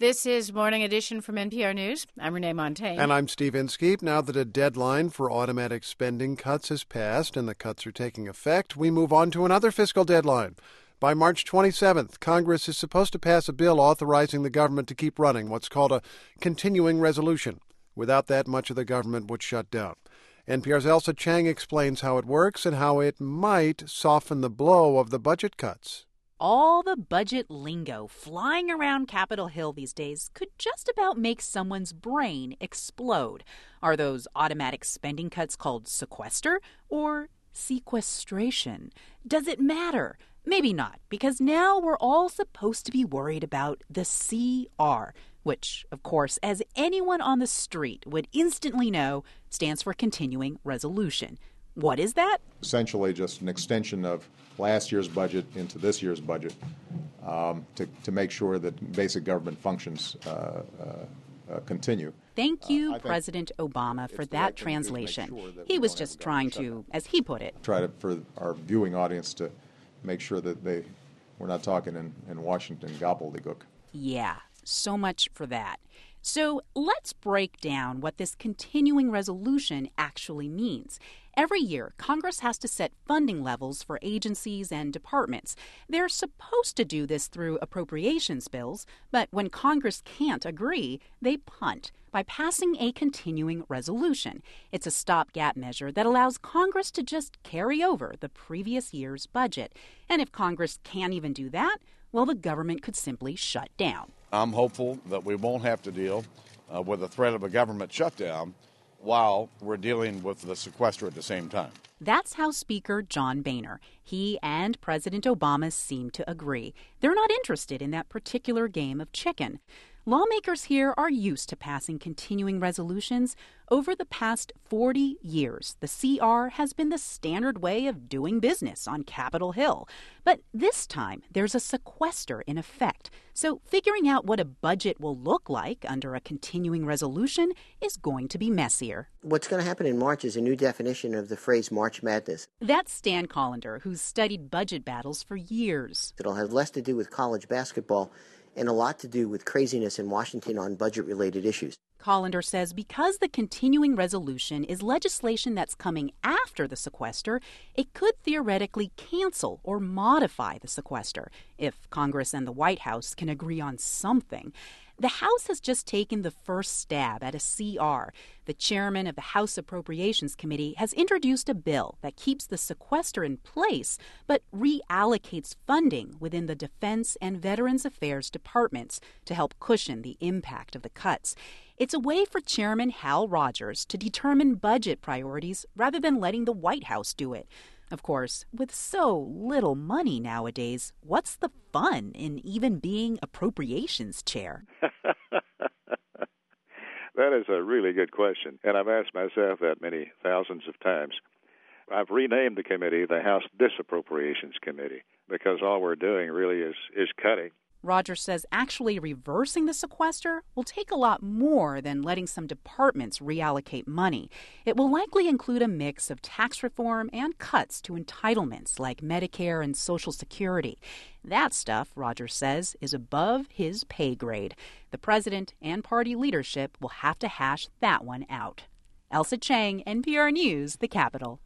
This is Morning Edition from NPR News. I'm Renee Montaigne. And I'm Steve Inskeep. Now that a deadline for automatic spending cuts has passed and the cuts are taking effect, we move on to another fiscal deadline. By March 27th, Congress is supposed to pass a bill authorizing the government to keep running, what's called a continuing resolution. Without that, much of the government would shut down. NPR's Ailsa Chang explains how it works and how it might soften the blow of the budget cuts. All the budget lingo flying around Capitol Hill these days could just about make someone's brain explode. Are those automatic spending cuts called sequester or sequestration? Does it matter? Maybe not, because now we're all supposed to be worried about the CR, which, of course, as anyone on the street would instantly know, stands for Continuing Resolution. What is that? Essentially just an extension of last year's budget into this year's budget to make sure that basic government functions continue. Thank you, President Obama, for that translation. He was just trying to, as he put it, for our viewing audience to make sure that we're not talking in Washington gobbledygook. Yeah, so much for that. So let's break down what this continuing resolution actually means. Every year, Congress has to set funding levels for agencies and departments. They're supposed to do this through appropriations bills, but when Congress can't agree, they punt by passing a continuing resolution. It's a stopgap measure that allows Congress to just carry over the previous year's budget. And if Congress can't even do that, well, the government could simply shut down. I'm hopeful that we won't have to deal with the threat of a government shutdown while we're dealing with the sequester at the same time. That's how Speaker John Boehner. He and President Obama seem to agree. They're not interested in that particular game of chicken. Lawmakers here are used to passing continuing resolutions. Over the past 40 years, the CR has been the standard way of doing business on Capitol Hill. But this time, there's a sequester in effect. So figuring out what a budget will look like under a continuing resolution is going to be messier. What's going to happen in March is a new definition of the phrase March Madness. That's Stan Collender, who's studied budget battles for years. It'll have less to do with college basketball and a lot to do with craziness in Washington on budget-related issues. Collender says because the continuing resolution is legislation that's coming after the sequester, it could theoretically cancel or modify the sequester if Congress and the White House can agree on something. The House has just taken the first stab at a CR. The chairman of the House Appropriations Committee has introduced a bill that keeps the sequester in place but reallocates funding within the Defense and Veterans Affairs departments to help cushion the impact of the cuts. It's a way for Chairman Hal Rogers to determine budget priorities rather than letting the White House do it. Of course, with so little money nowadays, what's the fun in even being appropriations chair? That is a really good question, and I've asked myself that many thousands of times. I've renamed the committee the House Disappropriations Committee because all we're doing really is cutting. Rogers says actually reversing the sequester will take a lot more than letting some departments reallocate money. It will likely include a mix of tax reform and cuts to entitlements like Medicare and Social Security. That stuff, Rogers says, is above his pay grade. The president and party leadership will have to hash that one out. Ailsa Chang, NPR News, the Capitol.